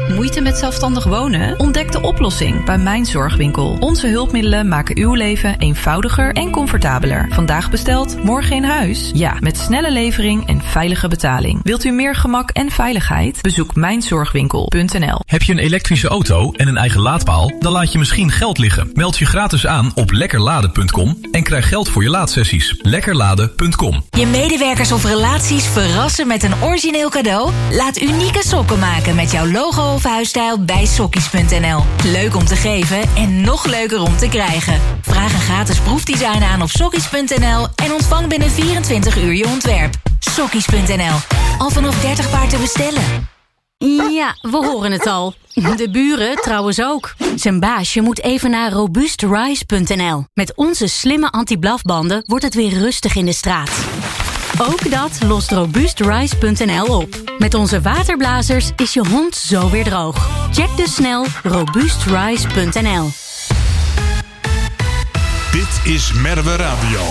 Moeite met zelfstandig wonen? Ontdek de oplossing bij Mijn Zorgwinkel. Onze hulpmiddelen maken uw leven eenvoudiger en comfortabeler. Vandaag besteld, morgen in huis? Ja, met snelle levering en veilige betaling. Wilt u meer gemak en veiligheid? Bezoek mijnzorgwinkel.nl. Heb je een elektrische auto en een eigen laadpaal? Dan laat je misschien geld liggen. Meld je gratis aan op lekkerladen.com en krijg geld voor je laadsessies. Lekkerladen.com. Je medewerkers of relaties verrassen met een origineel cadeau? Laat unieke sokken maken met jouw logo of huisstijl bij sokkies.nl. Leuk om te geven en nog leuker om te krijgen. Vraag een gratis proefdesign aan op sokkies.nl en ontvang binnen 24 uur je ontwerp. Sokkies.nl. Al vanaf 30 paar te bestellen. Ja, we horen het al. De buren trouwens ook. Zijn baasje moet even naar robuustrise.nl. Met onze slimme anti-blafbanden wordt het weer rustig in de straat. Ook dat lost robuustrise.nl op. Met onze waterblazers is je hond zo weer droog. Check dus snel robuustrise.nl. Dit is Merwe Radio.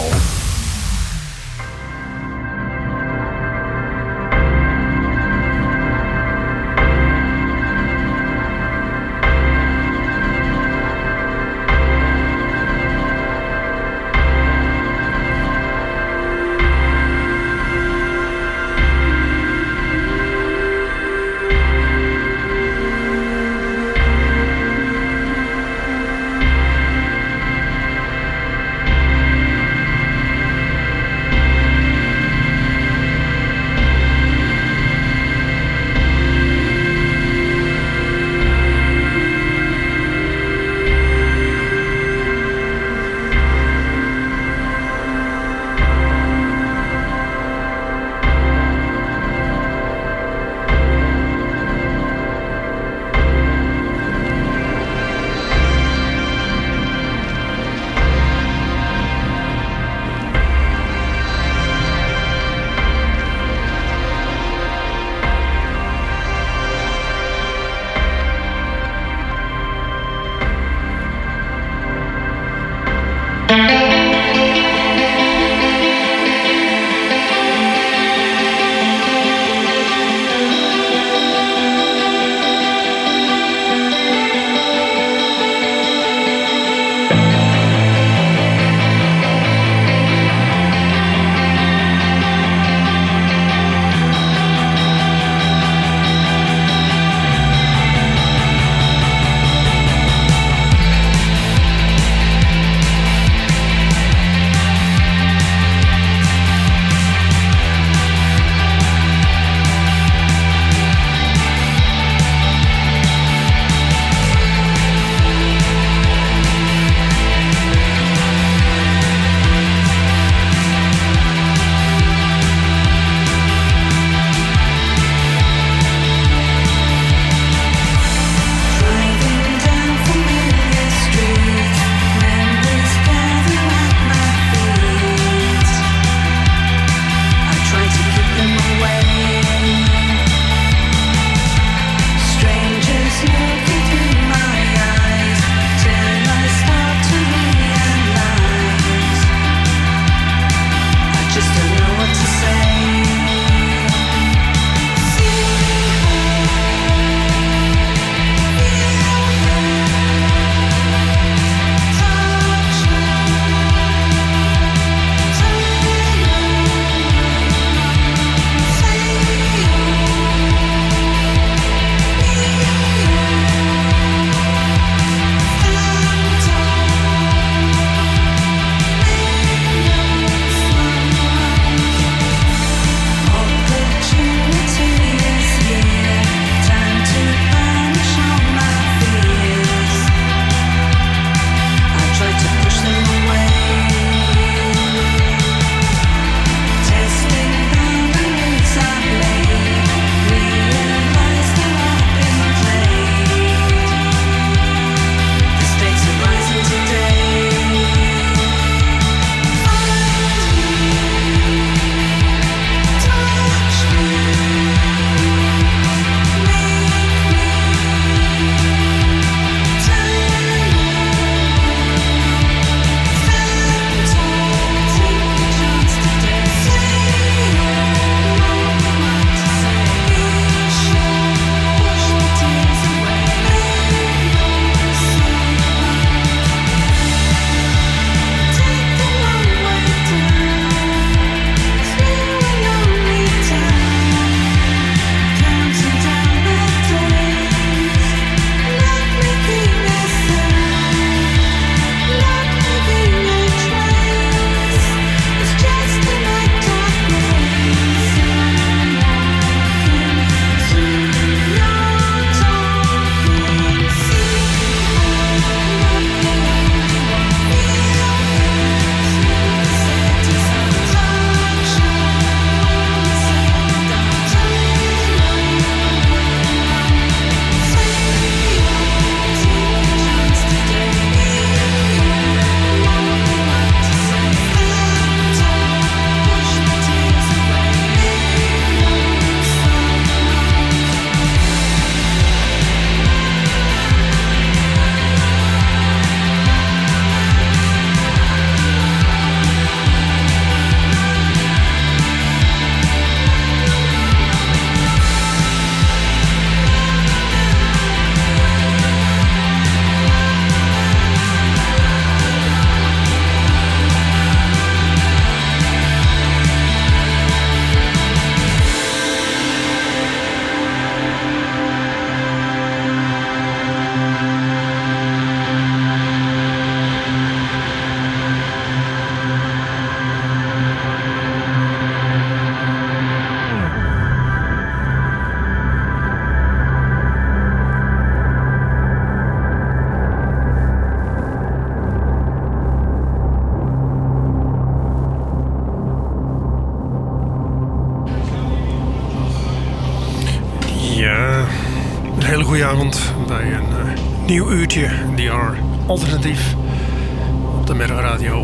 hele goede avond bij een nieuw uurtje DR Alternatief op de Merwe Radio.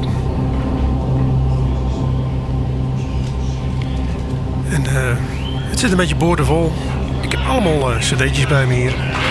En het zit een beetje boordevol. Ik heb allemaal cd'tjes bij me hier.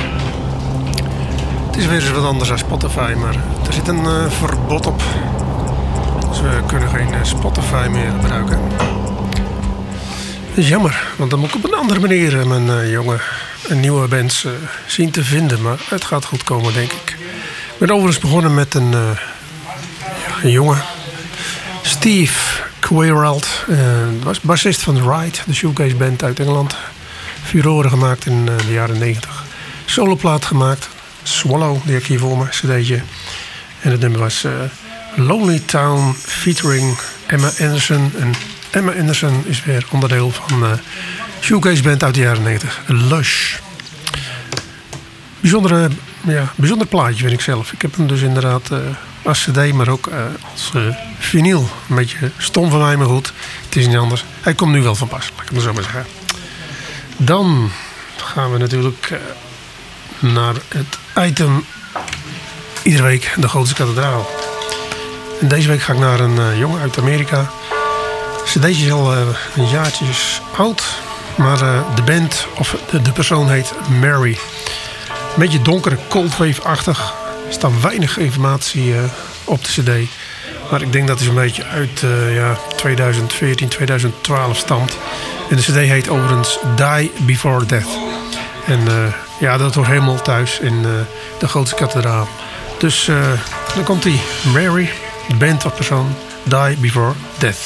Het is weer eens wat anders dan Spotify, maar er zit een verbod op. Dus we kunnen geen Spotify meer gebruiken. Dat is jammer, want dan moet ik op een andere manier mijn een nieuwe bands zien te vinden. Maar het gaat goed komen, denk ik. Ik ben overigens begonnen met een jongen. Steve Quayrald. Was bassist van Ride, de shoegaze band uit Engeland. Furoren gemaakt in de jaren 90. Soloplaat gemaakt. Swallow, die heb ik hier voor me, cd'tje. En het nummer was Lonely Town featuring Emma Anderson. En Emma Anderson is weer onderdeel van shoegaze band uit de jaren 90. Lush. Bijzonder plaatje vind ik zelf. Ik heb hem dus inderdaad als cd, maar ook als vinyl. Een beetje stom van mij, maar goed. Het is niet anders. Hij komt nu wel van pas, laat ik het zo maar zeggen. Dan gaan we natuurlijk naar het item iedere week, de Gotische Kathedraal. En deze week ga ik naar een jongen uit Amerika. cd'tje is al een jaartjes oud. Maar de band, of de persoon heet Mary. Een beetje donkere, coldwave-achtig. Er staat weinig informatie op de cd. Maar ik denk dat het een beetje uit 2014, 2012 stamt. En de cd heet overigens Die Before Death. En dat hoort helemaal thuis in de Gotische Kathedraal. Dus dan komt die Mary, de band of persoon, Die Before Death.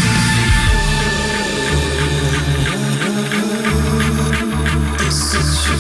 This is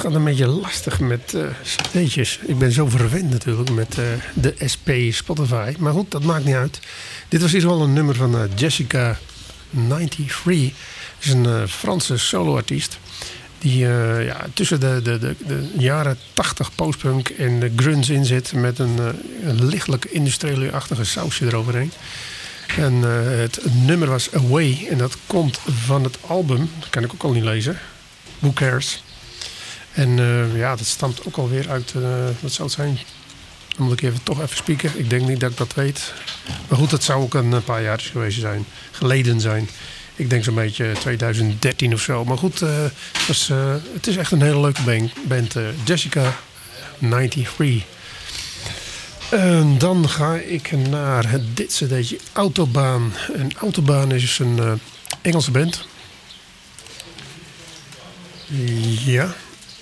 gaat een beetje lastig met cd'tjes. Ik ben zo verwend natuurlijk met de SP Spotify. Maar goed, dat maakt niet uit. Dit was hier wel een nummer van Jessica 93. Dat is een Franse soloartiest. Die tussen de jaren 80 postpunk en de grunge in zit. Met een lichtelijk industriële-achtige sausje eroverheen. En het nummer was Away. En dat komt van het album. Dat kan ik ook al niet lezen. Who Cares? En dat stamt ook alweer uit, wat zou het zijn? Dan moet ik toch even spieken. Ik denk niet dat ik dat weet. Maar goed, dat zou ook een paar jaar geleden zijn. Ik denk zo'n beetje 2013 of zo. Maar goed, het is echt een hele leuke band. Jessica 93. En dan ga ik naar dit cd'tje Autobahn. En Autobahn is een Engelse band. Ja,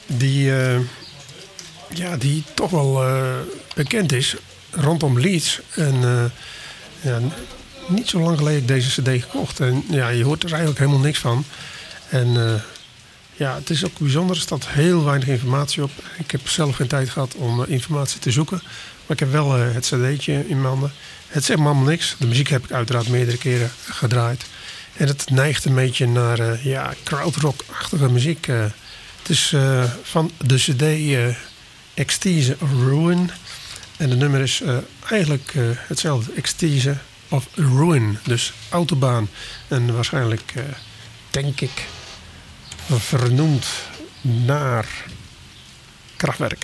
die toch wel bekend is rondom Leeds. En niet zo lang geleden heb ik deze cd gekocht. En ja, je hoort er eigenlijk helemaal niks van. En het is ook bijzonder. Er staat heel weinig informatie op. Ik heb zelf geen tijd gehad om informatie te zoeken. Maar ik heb wel het cd'tje in mijn handen. Het zegt me allemaal niks. De muziek heb ik uiteraard meerdere keren gedraaid. En het neigt een beetje naar krautrock-achtige muziek. Het is van de cd Ecstasy of Ruin. En de nummer is eigenlijk hetzelfde. Ecstasy of Ruin. Dus Autobahn. En waarschijnlijk, denk ik, vernoemd naar Kraftwerk.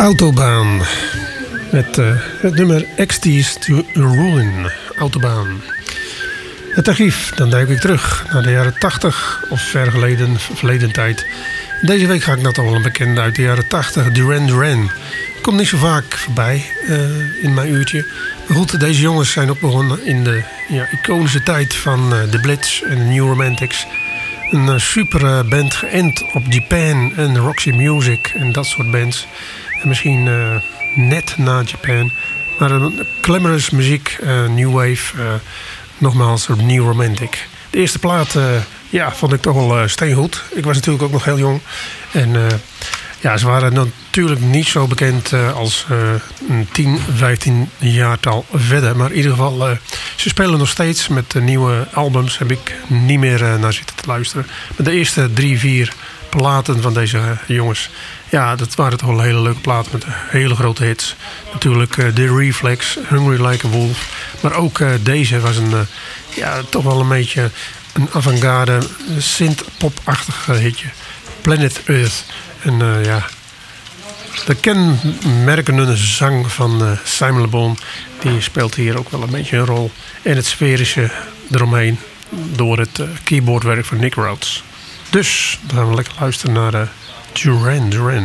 Autobaan. Met het nummer Exties to Ruin. Autobaan. Het archief, dan duik ik terug naar de jaren 80 of verleden tijd. Deze week ga ik nog wel een bekende uit de jaren 80, Duran Duran. Komt niet zo vaak voorbij in mijn uurtje. Maar goed, deze jongens zijn ook begonnen in de iconische tijd van The Blitz en de New Romantics. Een super band geënt op Japan en Roxy Music en dat soort bands. En misschien net na Japan. Maar een glamorous muziek, new wave, nogmaals New Romantic. De eerste plaat vond ik toch wel steengoed. Ik was natuurlijk ook nog heel jong. En ze waren natuurlijk niet zo bekend als 10, 15 jaartal verder. Maar in ieder geval, ze spelen nog steeds met nieuwe albums. Heb ik niet meer naar zitten te luisteren. Maar de eerste 3, 4 platen van deze jongens. Ja, dat waren toch wel hele leuke platen met hele grote hits. Natuurlijk The Reflex, Hungry Like a Wolf. Maar ook deze was toch wel een beetje een avant-garde synth-pop-achtig hitje. Planet Earth. En de kenmerkende zang van Simon Le Bon, die speelt hier ook wel een beetje een rol. En het sferische eromheen door het keyboardwerk van Nick Rhodes. Dus dan gaan we lekker luisteren naar Duran Duran.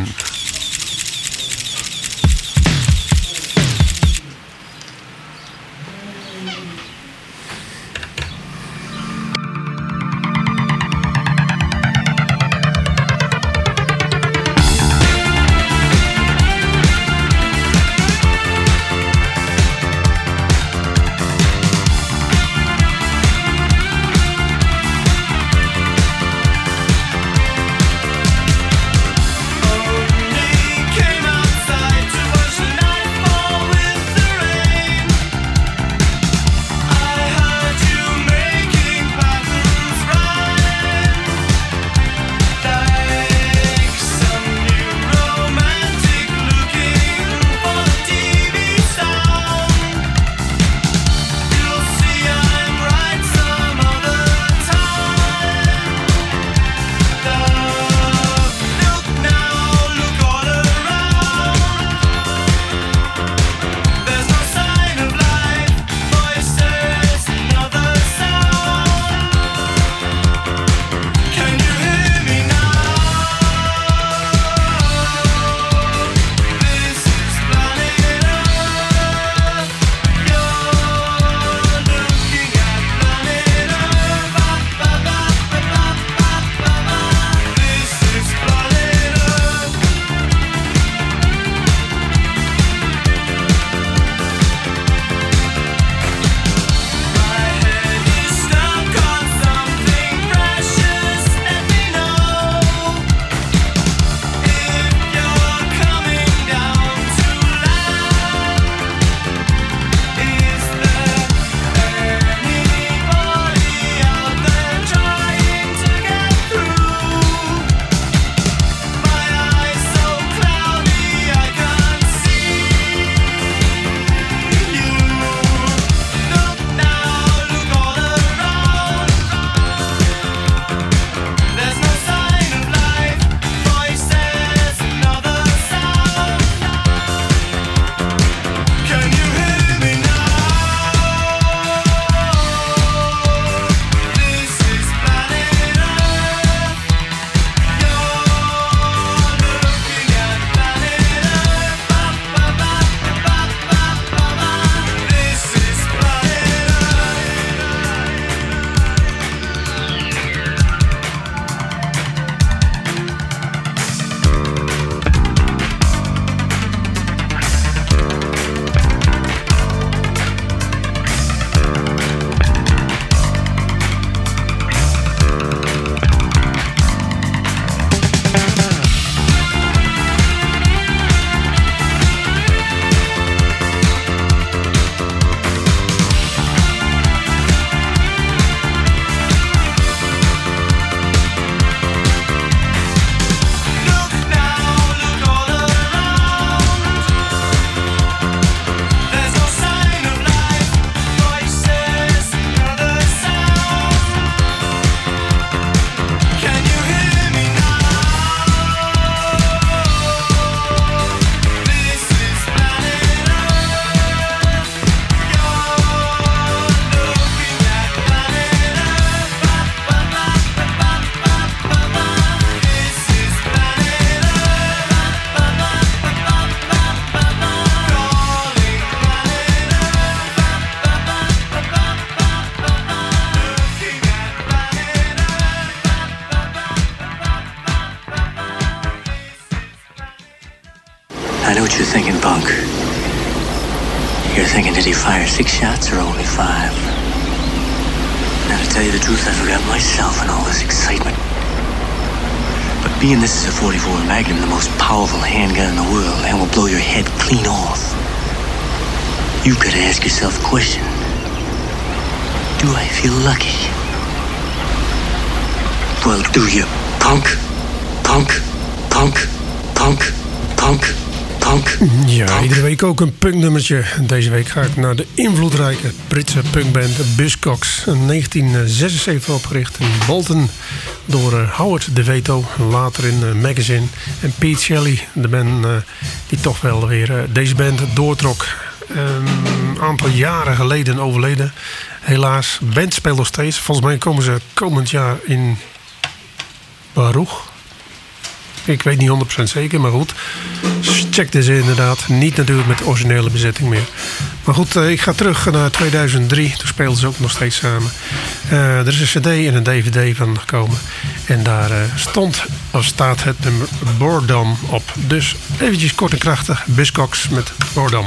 Oh, you're thinking, punk? You're thinking, did he fire 6 shots or only 5? Now, to tell you the truth, I forgot myself in all this excitement. But being this is a 44 Magnum, the most powerful handgun in the world, and will blow your head clean off, you've got to ask yourself a question. Do I feel lucky? Well, do you, punk? Punk, punk, punk, punk, punk. Ja, iedere week ook een punknummertje. Deze week ga ik naar de invloedrijke Britse punkband Buzzcocks. In 1976 opgericht in Bolton door Howard DeVito, later in Magazine. En Pete Shelley, de man die toch wel weer deze band doortrok. Een aantal jaren geleden overleden. Helaas, band speelt nog steeds. Volgens mij komen ze komend jaar in Baruch. Ik weet niet 100% zeker, maar goed. Check deze inderdaad. Niet natuurlijk met de originele bezetting meer. Maar goed, ik ga terug naar 2003. Toen speelden ze ook nog steeds samen. Er is een cd en een dvd van gekomen. En daar staat het nummer Boredom op. Dus eventjes kort en krachtig. Buzzcocks met Boredom.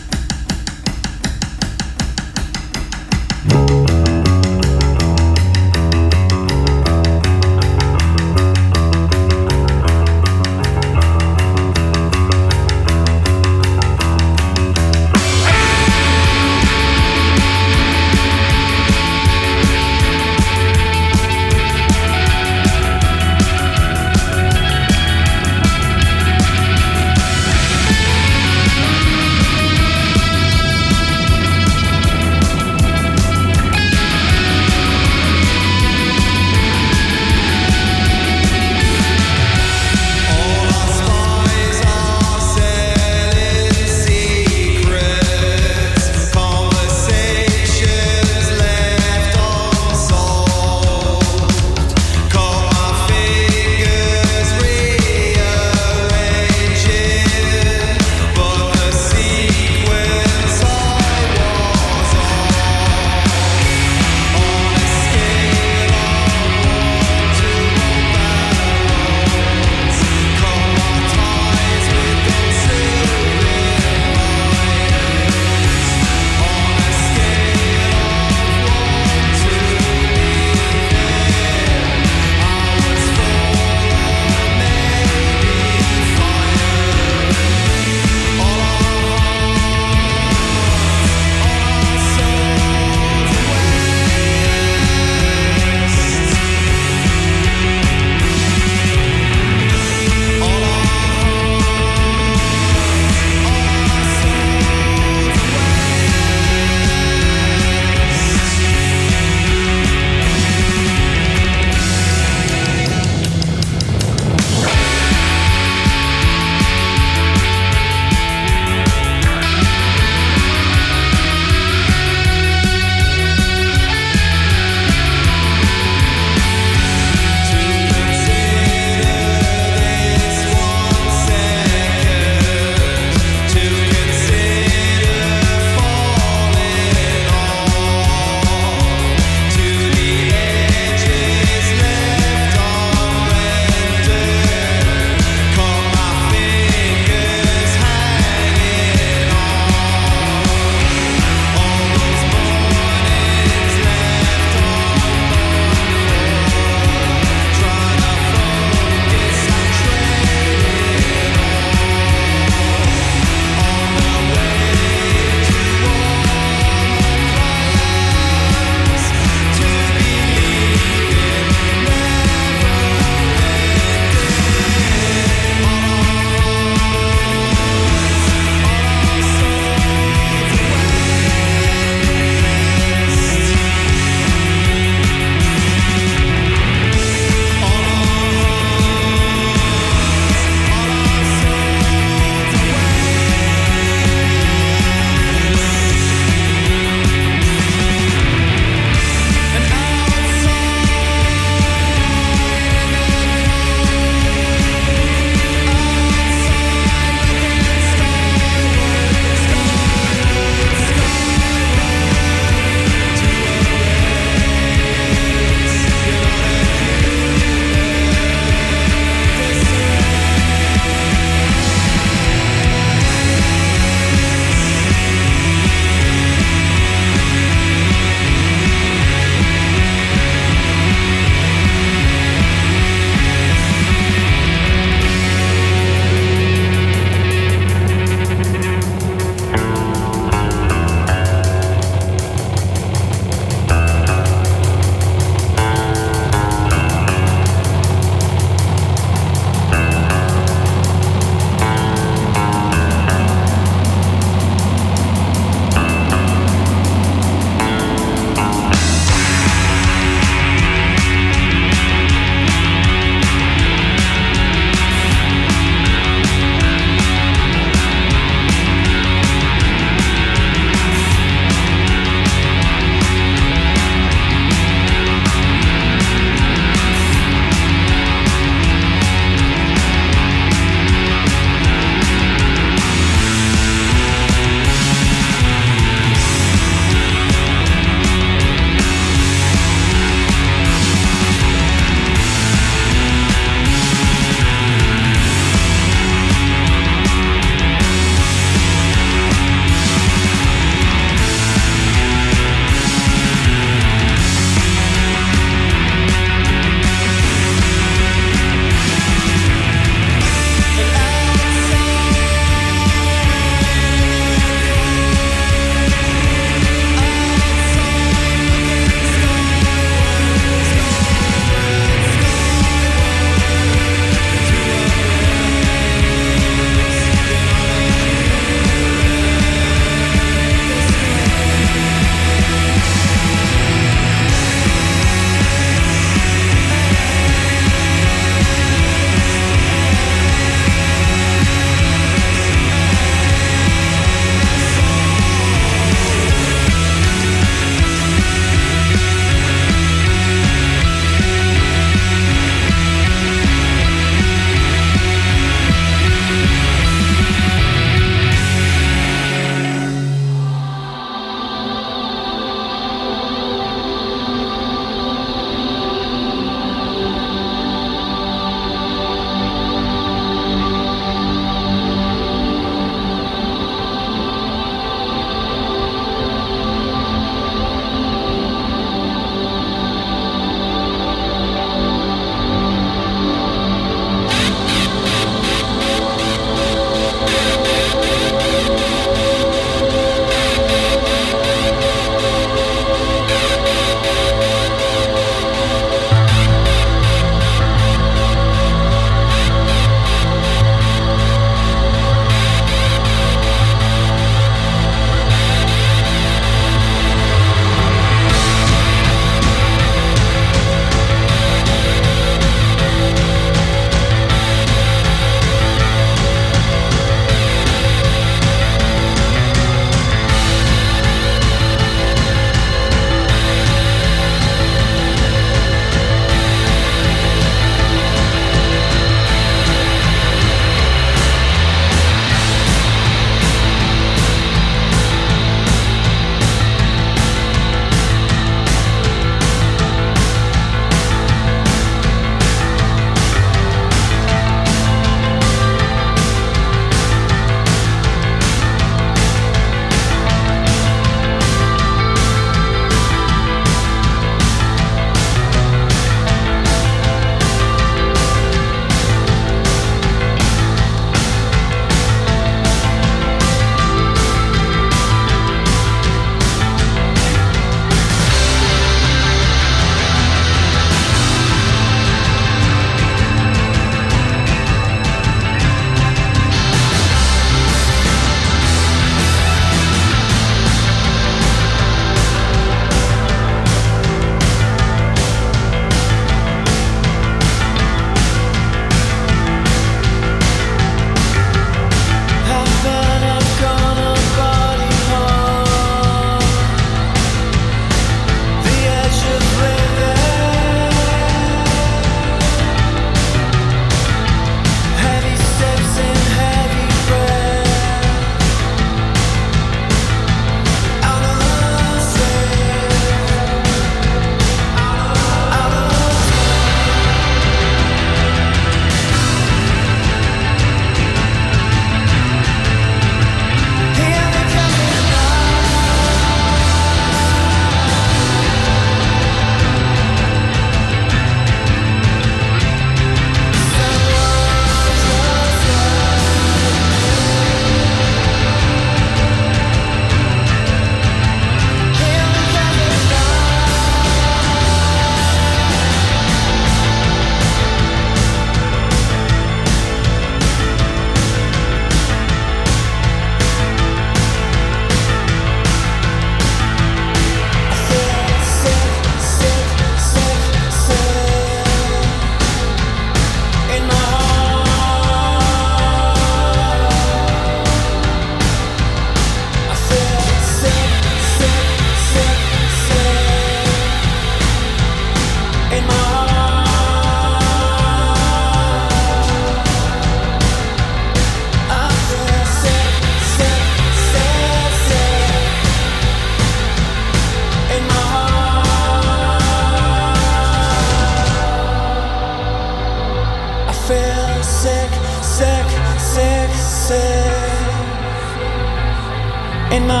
in my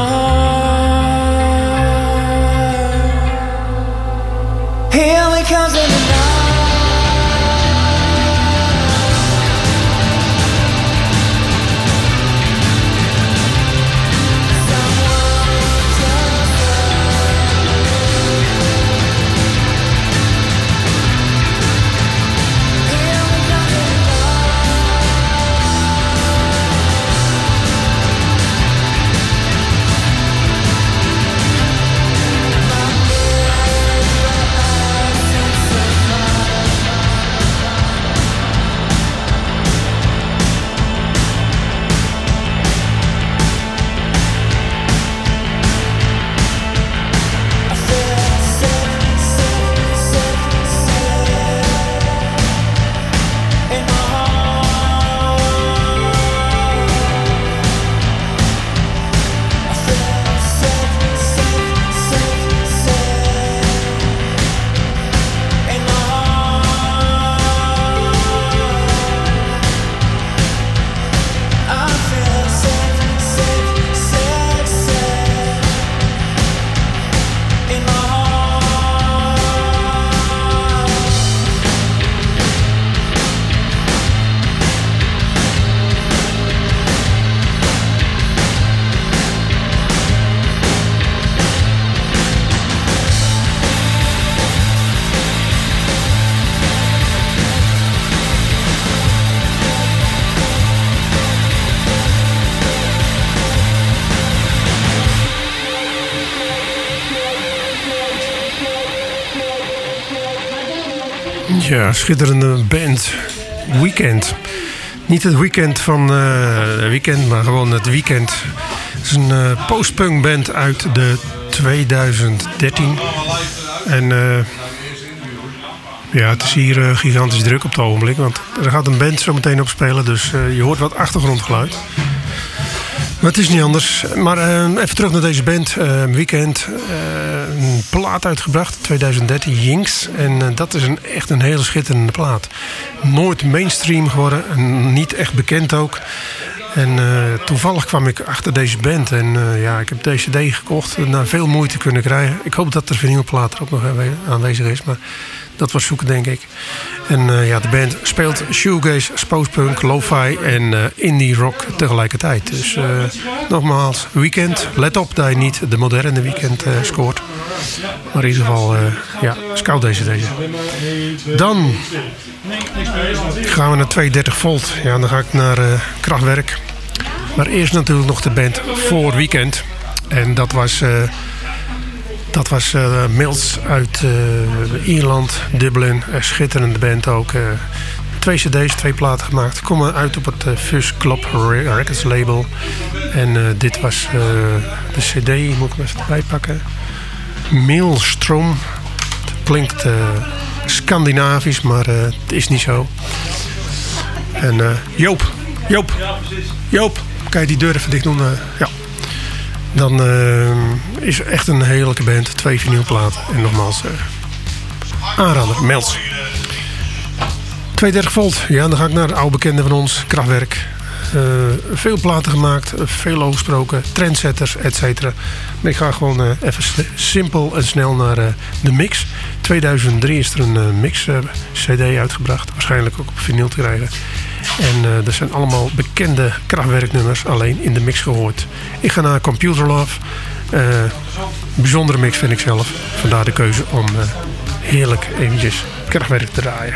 heart. Here we comes in the night. Ja, schitterende band. Weekend. Niet het weekend van weekend, maar gewoon het weekend. Het is een postpunk band uit de 2013. En ja, het is hier gigantisch druk op het ogenblik. Want er gaat een band zo meteen op spelen. Dus je hoort wat achtergrondgeluid. Maar het is niet anders. Maar even terug naar deze band. Weekend. Een plaat uitgebracht. 2013. Jinx. En dat is echt een hele schitterende plaat. Nooit mainstream geworden. En niet echt bekend ook. En toevallig kwam ik achter deze band. En ja, ik heb deze CD gekocht. Na veel moeite kunnen krijgen. Ik hoop dat de vinylplaat er ook nog aanwezig is. Maar dat was zoeken, denk ik. En ja, de band speelt shoegaze, postpunk, lo-fi en indie rock tegelijkertijd. Dus nogmaals, Weekend. Let op dat je niet de moderne Weekend scoort. Maar in ieder geval, ja, scout deze. Dan gaan we naar 230 volt. Ja, dan ga ik naar Kraftwerk. Maar eerst natuurlijk nog de band voor Weekend. En dat was Mills uit Ierland, Dublin. Een schitterende band ook. 2 cd's, 2 platen gemaakt. Komen uit op het Fuzz Club Records label. En dit was de cd, moet ik hem even erbij pakken. Maelstrom. Het klinkt Scandinavisch, maar het is niet zo. En Joop, kan je die deur even dicht doen? Ja. Dan is echt een heerlijke band. 2 vinylplaten. En nogmaals, aanrader, Melts. 230 volt. Ja, dan ga ik naar de oude bekende van ons, Kraftwerk. Veel platen gemaakt, veel over gesproken, trendsetters, et cetera. Maar ik ga gewoon even simpel en snel naar de mix. 2003 is er een mix cd uitgebracht. Waarschijnlijk ook op vinyl te krijgen. En er zijn allemaal bekende Kraftwerknummers alleen in de mix gehoord. Ik ga naar Computer Love. Bijzondere mix vind ik zelf. Vandaar de keuze om heerlijk eventjes Kraftwerk te draaien.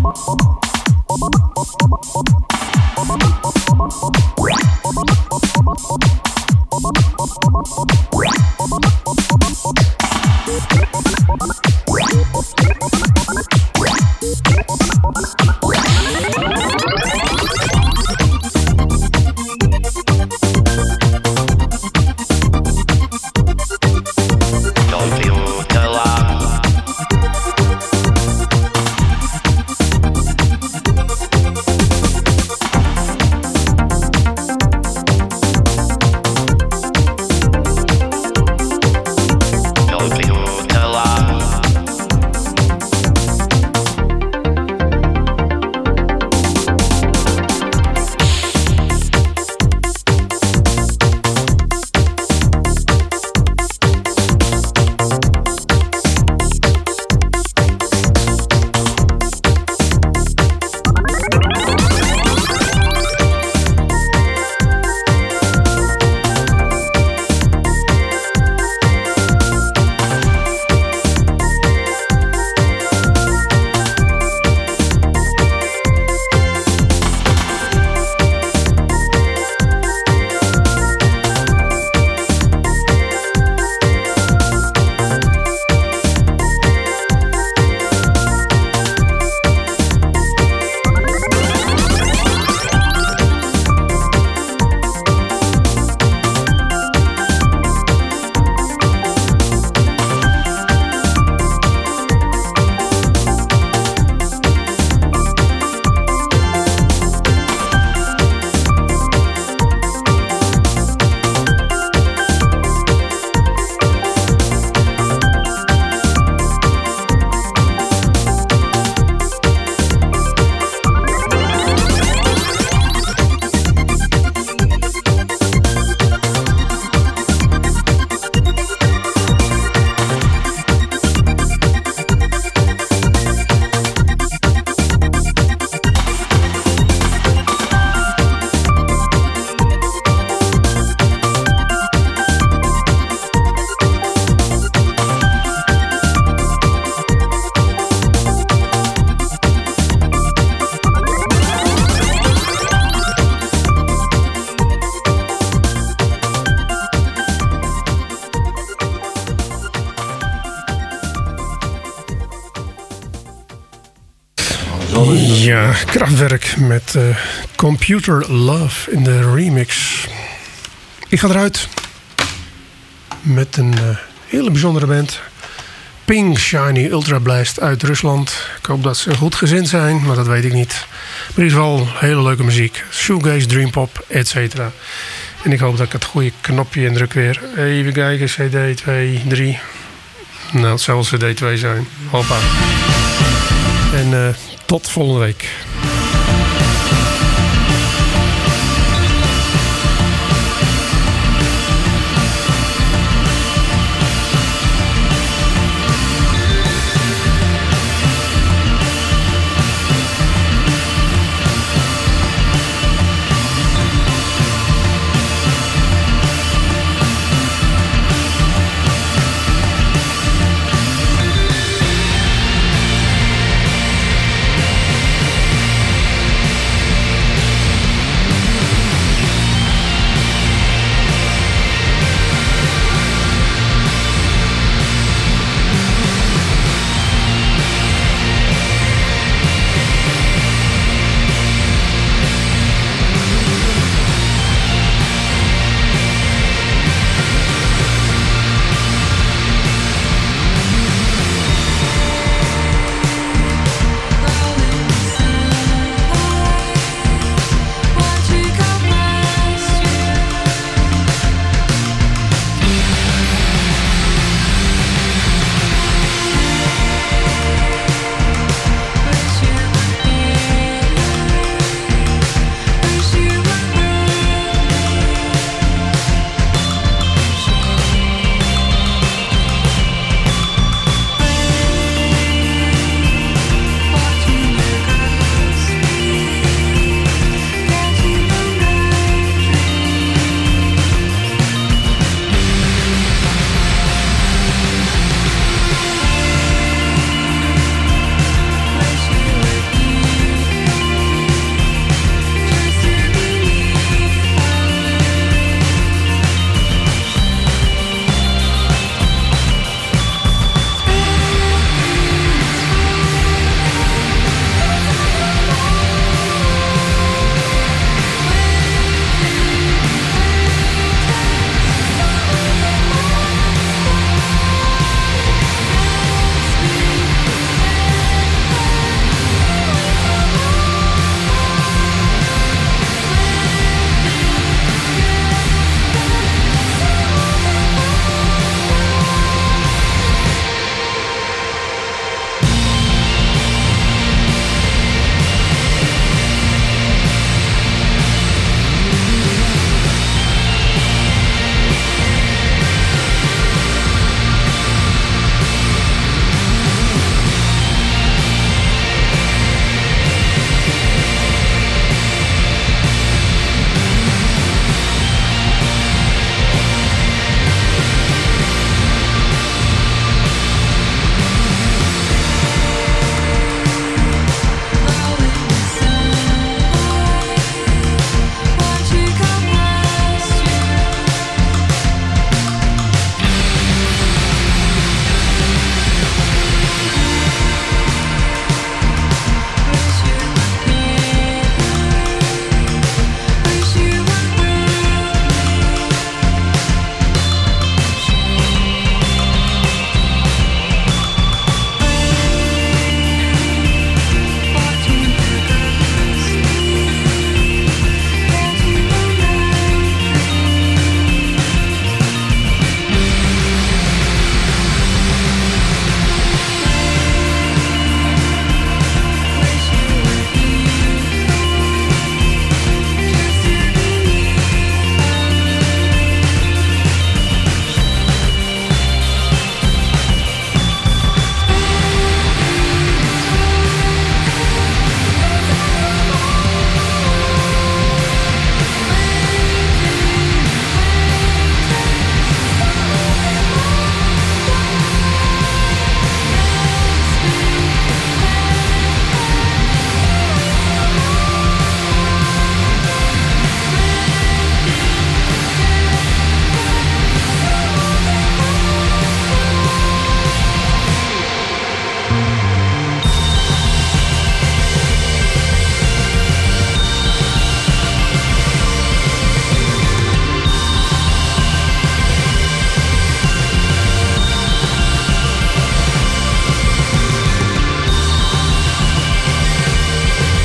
Ja, Kraftwerk met Computer Love in de remix. Ik ga eruit met een hele bijzondere band. Pink Shiny Ultra Blast uit Rusland. Ik hoop dat ze goed gezind zijn, maar dat weet ik niet. Maar in ieder geval hele leuke muziek. Shoegaze, dreampop, etc. En ik hoop dat ik het goede knopje indruk weer. Even kijken, CD 2, 3. Nou, het zal CD 2 zijn. Hoppa. En tot volgende week.